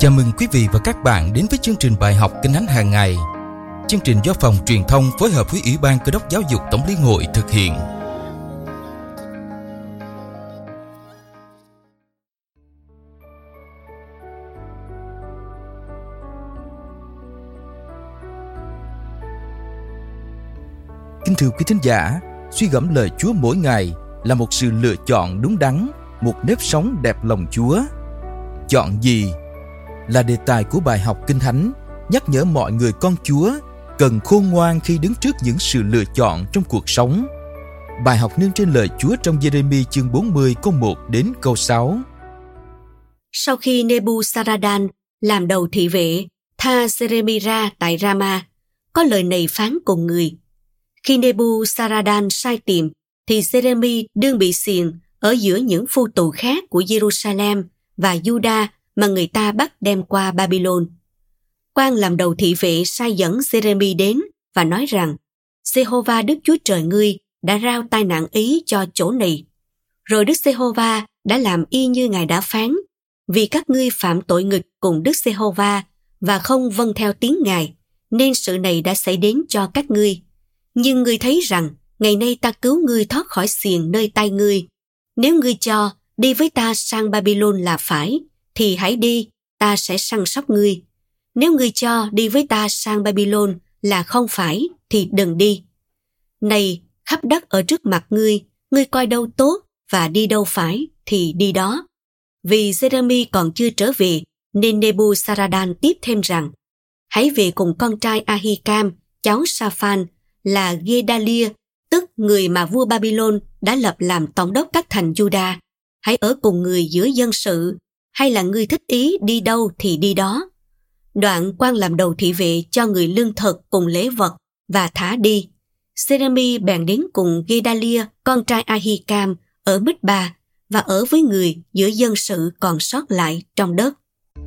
Chào mừng quý vị và các bạn đến với chương trình bài học Kinh Thánh hàng ngày. Chương trình do Phòng Truyền thông phối hợp với Ủy ban Cơ đốc Giáo dục Tổng Liên hội thực hiện. Kính thưa quý thính giả, suy gẫm lời Chúa mỗi ngày là một sự lựa chọn đúng đắn, một nếp sống đẹp lòng Chúa. Chọn gì? Là đề tài của bài học Kinh Thánh, nhắc nhở mọi người con Chúa cần khôn ngoan khi đứng trước những sự lựa chọn trong cuộc sống. Bài học nương trên lời Chúa trong Giê-rê-mi chương 40 câu 1 đến câu 6. Sau khi Nebu-sa-ra-đan làm đầu thị vệ, tha Giê-rê-mi ra tại Rama, có lời này phán cùng người. Khi Nebu-sa-ra-đan sai tìm, thì Giê-rê-mi đương bị xiềng ở giữa những phu tù khác của Giê-ru-sa-lem và Giu-đa mà người ta bắt đem qua Babylon. Quan làm đầu thị vệ sai dẫn Giê-rê-mi đến và nói rằng: Giê-hô-va Đức Chúa Trời ngươi đã rao tai nạn ấy cho chỗ này. Rồi Đức Giê-hô-va đã làm y như Ngài đã phán, vì các ngươi phạm tội nghịch cùng Đức Giê-hô-va và không vâng theo tiếng Ngài, nên sự này đã xảy đến cho các ngươi. Nhưng ngươi thấy rằng ngày nay ta cứu ngươi thoát khỏi xiềng nơi tay ngươi. Nếu ngươi cho đi với ta sang Babylon là phải, thì hãy đi, ta sẽ săn sóc ngươi. Nếu ngươi cho đi với ta sang Babylon là không phải, thì đừng đi. Này, khắp đất ở trước mặt ngươi coi đâu tốt và đi đâu phải, thì đi đó. Vì Giê-rê-mi còn chưa trở về, nên Nebu-sa-ra-đan tiếp thêm rằng: hãy về cùng con trai A-hi-cam, cháu Sa-phan, là Gê-đa-lia, tức người mà vua Babylon đã lập làm tổng đốc các thành Giu-đa. Hãy ở cùng người giữa dân sự, hay là ngươi thích ý đi đâu thì đi đó. Đoạn quan làm đầu thị vệ cho người lương thực cùng lễ vật và thả đi. Giê-rê-mi bèn đến cùng Gê-đa-lia, con trai A-hi-cam, ở Mít-ba và ở với người giữa dân sự còn sót lại trong đất.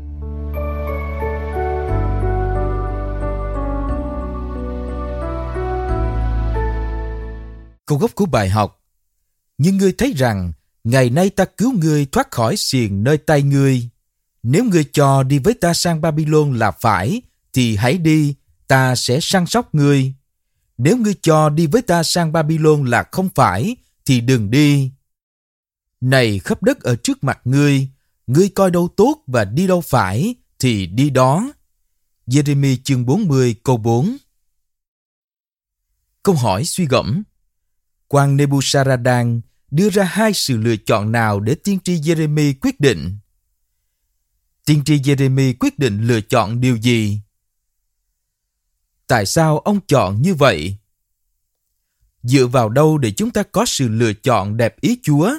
Câu gốc của bài học: nhưng ngươi thấy rằng ngày nay ta cứu ngươi thoát khỏi xiềng nơi tay ngươi. Nếu ngươi cho đi với ta sang Babylon là phải, thì hãy đi, ta sẽ săn sóc ngươi. Nếu ngươi cho đi với ta sang Babylon là không phải, thì đừng đi. Này, khắp đất ở trước mặt ngươi coi đâu tốt và đi đâu phải, thì đi đó. Giê-rê-mi chương 40 câu 4. Câu hỏi suy gẫm: quan Nebu-sa-ra-đan đưa ra hai sự lựa chọn nào để tiên tri Giê-rê-mi quyết định? Tiên tri Giê-rê-mi quyết định lựa chọn điều gì? Tại sao ông chọn như vậy? Dựa vào đâu để chúng ta có sự lựa chọn đẹp ý Chúa?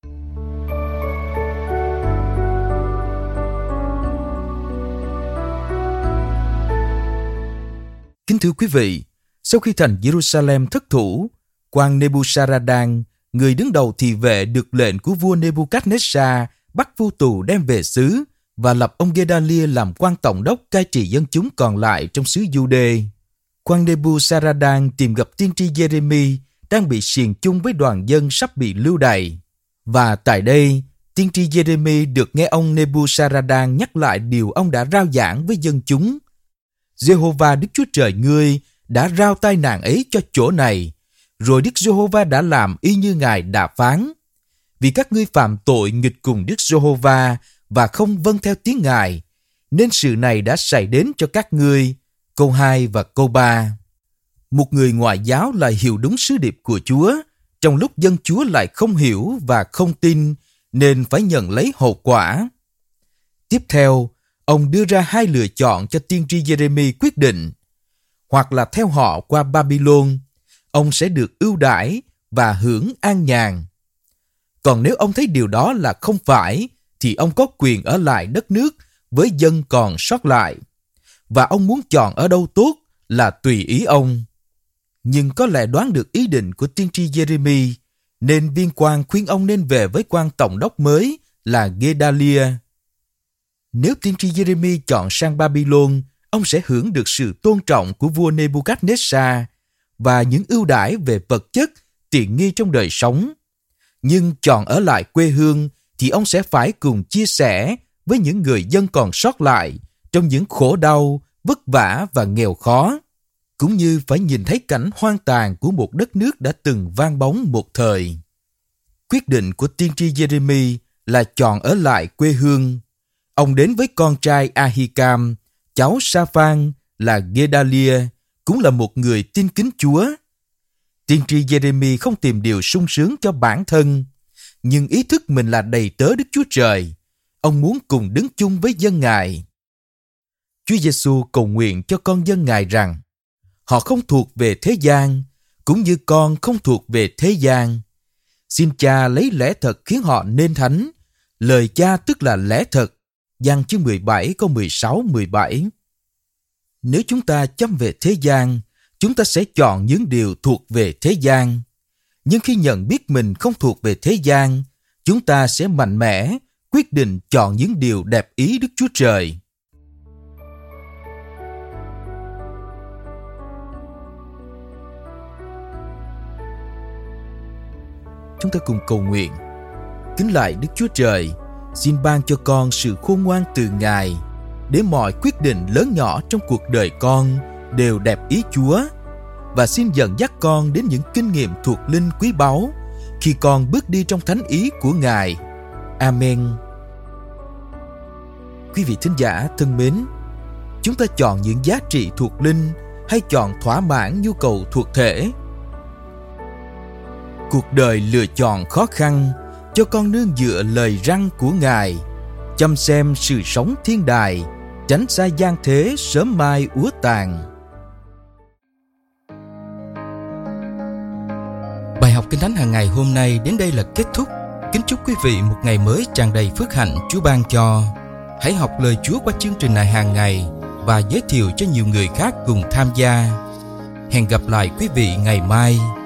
Kính thưa quý vị, sau khi thành Giê-ru-sa-lem thất thủ, quan Nebu-sa-ra-đan, người đứng đầu thị vệ, được lệnh của vua Nebuchadnezzar bắt phu tù đem về xứ và lập ông Gê-đa-lia làm quan tổng đốc cai trị dân chúng còn lại trong xứ Giu-đê. Quan Nebu-sa-ra-đan tìm gặp tiên tri Giê-rê-mi đang bị xiềng chung với đoàn dân sắp bị lưu đày. Và tại đây, tiên tri Giê-rê-mi được nghe ông Nebu-sa-ra-đan nhắc lại điều ông đã rao giảng với dân chúng. Giê-hô-va Đức Chúa Trời ngươi đã rao tai nạn ấy cho chỗ này, rồi Đức Giê-hô-va đã làm y như Ngài đã phán. Vì các ngươi phạm tội nghịch cùng Đức Giê-hô-va và không vâng theo tiếng Ngài, nên sự này đã xảy đến cho các ngươi. Câu 2 và câu 3. Một người ngoại giáo lại hiểu đúng sứ điệp của Chúa, trong lúc dân Chúa lại không hiểu và không tin, nên phải nhận lấy hậu quả. Tiếp theo, ông đưa ra hai lựa chọn cho tiên tri Giê-rê-mi quyết định. Hoặc là theo họ qua Babylon, ông sẽ được ưu đãi và hưởng an nhàn. Còn nếu ông thấy điều đó là không phải, thì ông có quyền ở lại đất nước với dân còn sót lại. Và ông muốn chọn ở đâu tốt là tùy ý ông. Nhưng có lẽ đoán được ý định của tiên tri Giê-rê-mi, nên viên quan khuyên ông nên về với quan tổng đốc mới là Gê-đa-lia. Nếu tiên tri Giê-rê-mi chọn sang Babylon, ông sẽ hưởng được sự tôn trọng của vua Nebuchadnezzar và những ưu đãi về vật chất, tiện nghi trong đời sống. Nhưng chọn ở lại quê hương thì ông sẽ phải cùng chia sẻ với những người dân còn sót lại trong những khổ đau, vất vả và nghèo khó, cũng như phải nhìn thấy cảnh hoang tàn của một đất nước đã từng vang bóng một thời. Quyết định của tiên tri Giê-rê-mi là chọn ở lại quê hương. Ông đến với con trai A-hi-cam, cháu Sa-phan là Gê-đa-lia, cũng là một người tin kính Chúa. Tiên tri Giê-rê-mi không tìm điều sung sướng cho bản thân, nhưng ý thức mình là đầy tớ Đức Chúa Trời. Ông muốn cùng đứng chung với dân Ngài. Chúa Giêsu cầu nguyện cho con dân Ngài rằng họ không thuộc về thế gian, cũng như con không thuộc về thế gian. Xin Cha lấy lẽ thật khiến họ nên thánh. Lời Cha tức là lẽ thật. Giăng chương 17 câu 16-17. Nếu chúng ta chăm về thế gian, chúng ta sẽ chọn những điều thuộc về thế gian. Nhưng khi nhận biết mình không thuộc về thế gian, chúng ta sẽ mạnh mẽ, quyết định chọn những điều đẹp ý Đức Chúa Trời. Chúng ta cùng cầu nguyện. Kính lạy Đức Chúa Trời, xin ban cho con sự khôn ngoan từ Ngài, để mọi quyết định lớn nhỏ trong cuộc đời con đều đẹp ý Chúa, và xin dẫn dắt con đến những kinh nghiệm thuộc linh quý báu khi con bước đi trong thánh ý của Ngài. Amen. Quý vị thính giả thân mến, chúng ta chọn những giá trị thuộc linh hay chọn thỏa mãn nhu cầu thuộc thể? Cuộc đời lựa chọn khó khăn, cho con nương dựa lời răn của Ngài, chăm xem sự sống thiên đàng, tránh xa gian thế sớm mai úa tàn. Bài học Kinh Thánh hàng ngày hôm nay đến đây là kết thúc. Kính chúc quý vị một ngày mới tràn đầy phước hạnh Chúa ban cho. Hãy học lời Chúa qua chương trình này hàng ngày và giới thiệu cho nhiều người khác cùng tham gia. Hẹn gặp lại quý vị ngày mai.